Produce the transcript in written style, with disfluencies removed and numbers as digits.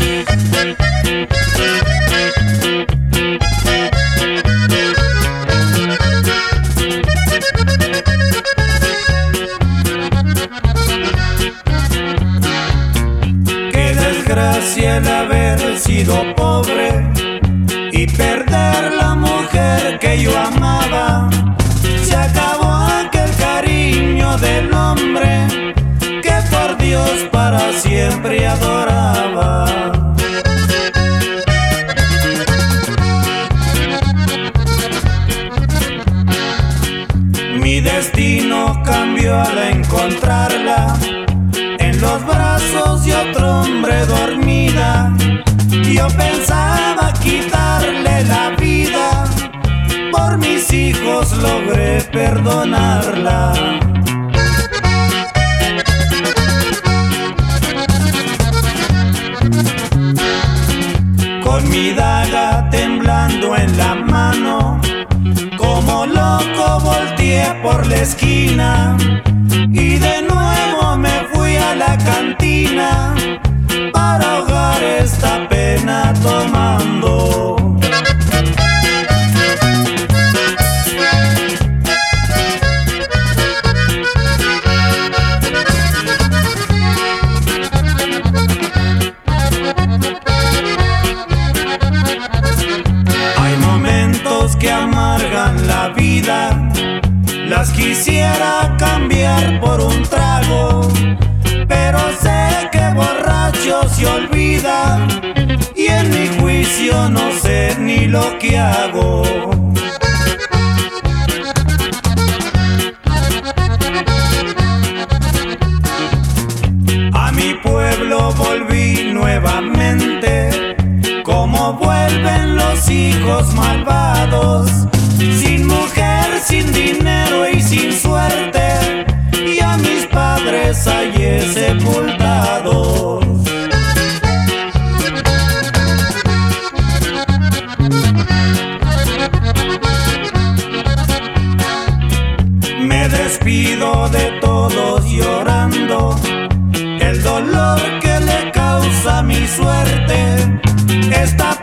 Desgracia el haber sido pobre y perder la mujer que yo amaba. Se acabó aquel cariño del hombre que por Dios para siempre adoraba. Mi destino cambió al encontrarla en los brazos de otro hombre dormida. Yo pensaba quitarle la vida, por mis hijos logré perdonarla. Con mi daga temblando en la mano, como loco volteé por la esquina y de nuevo me fui a la cantina para ahogar esta pena tomando. Hay momentos que amargan la vida, las quisiera cambiar por un trago, pero sé que borracho se olvida y en mi juicio no sé ni lo que hago. A mi pueblo volví nuevamente, como vuelven los hijos malvados, sin mujer, sin dinero y sin suerte, y a mis padres hallé sepultados. Me despido de todos llorando, el dolor que le causa mi suerte. Esta